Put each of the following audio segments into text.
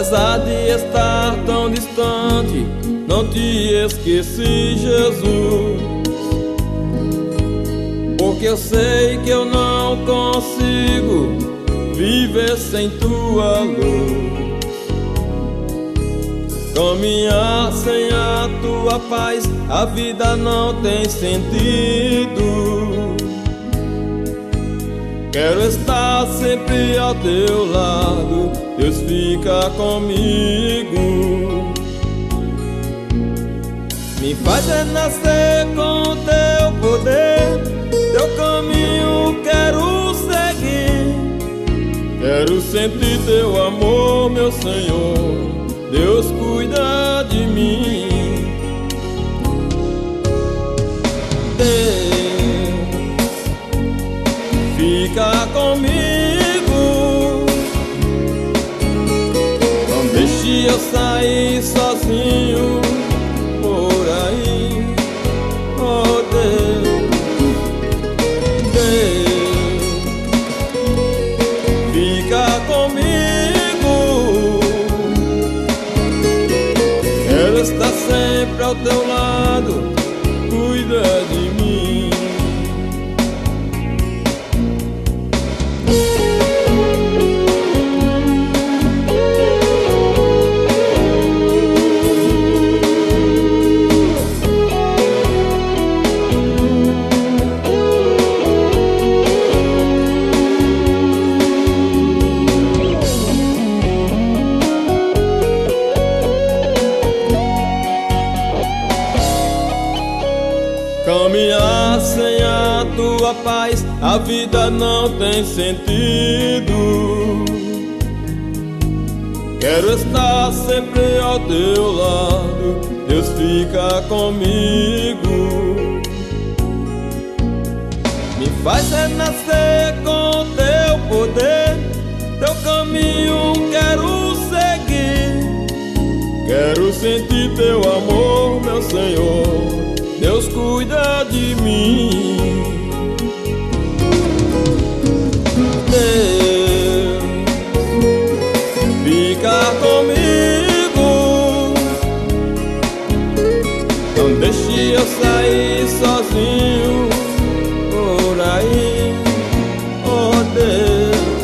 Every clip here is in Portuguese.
Apesar de estar tão distante, não te esqueci, Jesus. Porque eu sei que eu não consigo viver sem tua luz. Caminhar sem a tua paz, a vida não tem sentido. Quero estar sempre ao teu lado, Deus fica comigo. Me faz renascer com teu poder, teu caminho quero seguir. Quero sentir teu amor, meu Senhor, Deus cuida de mim. Deus, fica comigo, não deixe eu sair sozinho por aí. Oh Deus, Deus, fica comigo. Quero estar sempre ao teu lado, cuida de mim. Caminhar sem a tua paz, a vida não tem sentido. Quero estar sempre ao teu lado, Deus fica comigo. Me faz renascer com teu poder, teu caminho quero seguir. Quero sentir teu amor, meu Senhor, Deus cuida de mim. Deus, fica comigo, não deixe eu sair sozinho por aí. Oh Deus,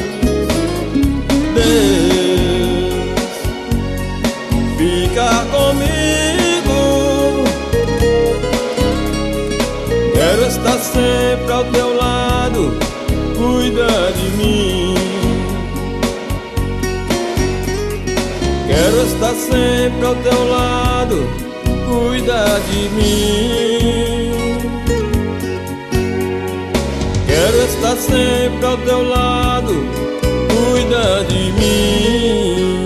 Deus, fica comigo. Quero estar sempre ao teu lado, cuida de mim. Quero estar sempre ao teu lado, cuida de mim. Quero estar sempre ao teu lado, cuida de mim.